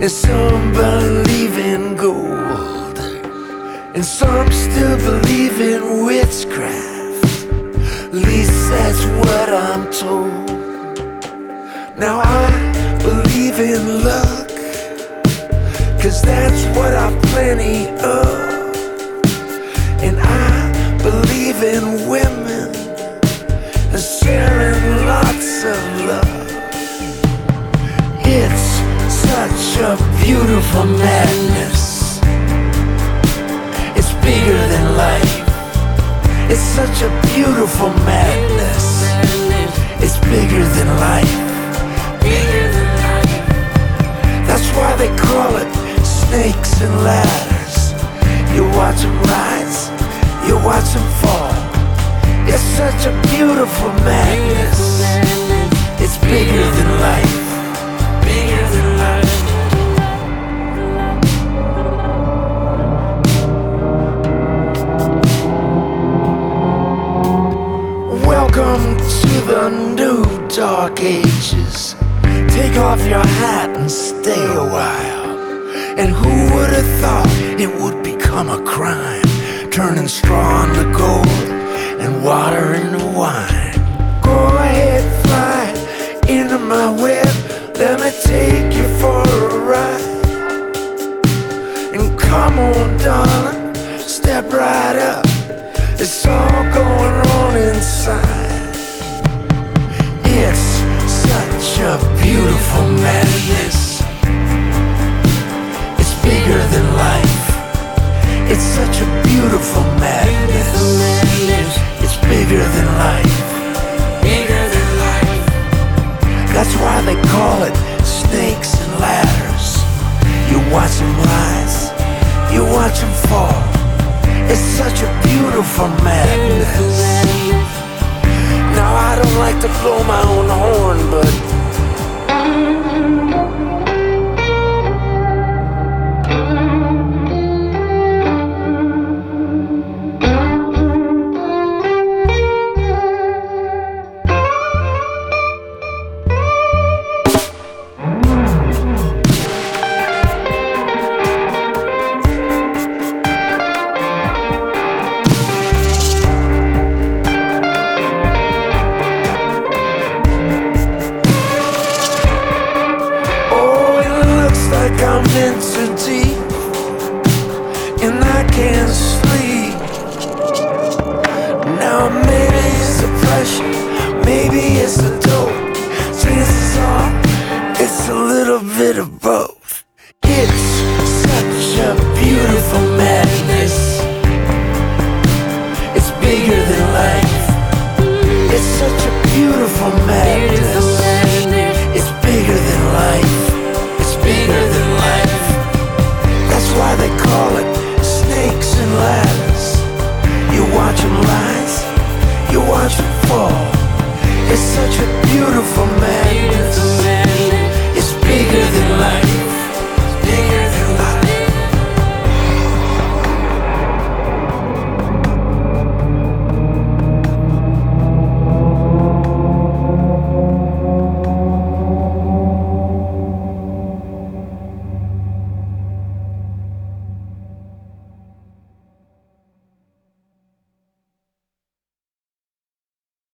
and some believe in gold, and some still believe in witchcraft. At least that's what I'm told. Now I believe in luck, 'cause that's what I've plenty of. And I believe in women and sharing lots of love. It's such a beautiful madness. It's bigger than life. It's such a beautiful madness. It's bigger than life. Bigger than life. That's why they call it snakes and ladders. You watch them rise, you watch them fall. It's such a beautiful madness. It's bigger than life. Bigger than life. Welcome to the new dark ages. Take off your hat and stay a while. And who would have thought it would become a crime, turning straw into gold and water into wine? Go ahead, fly into my web. Let me take you for a ride. And come on, darling, step right up. It's all going on inside. It's such a beautiful madness. It's bigger than life. It's such a beautiful madness. It's bigger than life. Bigger than life. That's why they call it snakes and ladders. You watch them rise, you watch them fall. It's such a beautiful madness. Now I don't like to blow my own horn, but I'm in too deep and I can't sleep. Now maybe it's depression, maybe it's the dope. Chances are it's a little bit of both. It's such a beautiful madness. It's bigger than life. It's such a beautiful madness. It's bigger than life. It's bigger than life. That's why they call it snakes and ladders. You watch them rise, you watch them fall. It's such a beautiful madness. It's bigger than life.